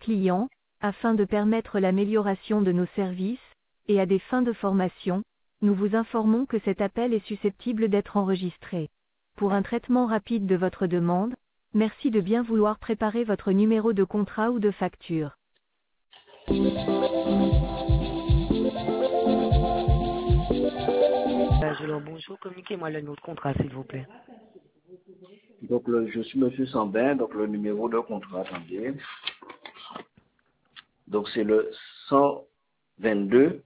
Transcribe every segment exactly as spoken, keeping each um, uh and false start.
clients, afin de permettre l'amélioration de nos services, et à des fins de formation, nous vous informons que cet appel est susceptible d'être enregistré. Pour un traitement rapide de votre demande, merci de bien vouloir préparer votre numéro de contrat ou de facture. Alors, bonjour, communiquez-moi le numéro de contrat, s'il vous plaît. Donc, le, je suis Monsieur Sambin, donc le numéro de contrat, attendez. Donc, c'est le cent vingt-deux,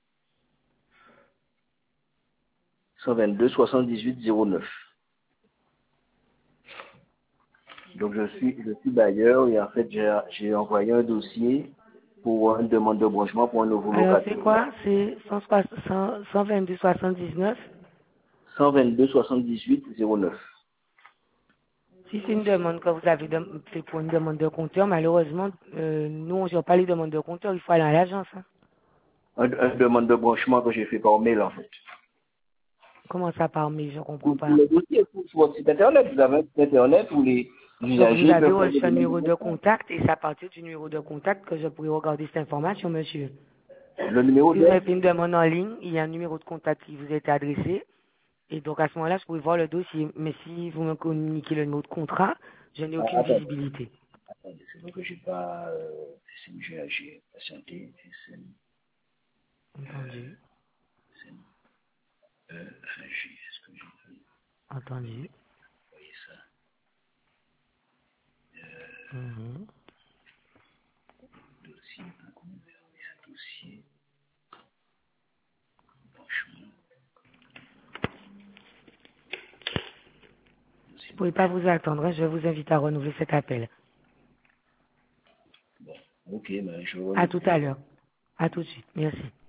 cent vingt-deux, soixante-dix-huit, zéro neuf. Donc, je suis, je suis bailleur et en fait, j'ai, j'ai envoyé un dossier pour une demande de branchement pour un nouveau Alors, locataire. c'est quoi? C'est cent vingt-deux soixante-dix-neuf. cent vingt-deux, soixante-dix-huit, zéro neuf. Si c'est une demande que vous avez dem- fait pour une demande de compteur, malheureusement, euh, nous, on ne gère pas les demandes de compteur, il faut aller à l'agence. Hein. Un, un demande de branchement que j'ai fait par mail, en fait. Comment ça par mail? Je ne comprends Pour, pour pas. le dossier, pour, sur votre site internet, vous avez un site internet où les Donc, vous usagers avez peuvent faire des reçu un demandes numéro de de branchement. contact et c'est à partir du numéro de contact que je pourrais regarder cette information, monsieur. Le numéro Si vous de... avez fait une demande en ligne, il y a un numéro de contact qui vous a été adressé. Et donc, à ce moment-là, je pourrais voir le dossier. Mais si vous me communiquez le numéro de contrat, je n'ai Ah, aucune attendez, visibilité. attendez, c'est vrai que j'ai pas... Euh, S M G A G, patienté, S M, Entendu. S M, E, A G, est-ce que j'ai Entendu. envoyé ça? Mhm. Dossier, un dossier, branchement, Je dossier ne pouvez pas branchement. vous attendre. Hein. Je vous invite à renouveler cet appel. Bon, ok, ben je À tout renouvelle. à l'heure. À tout de suite. Merci.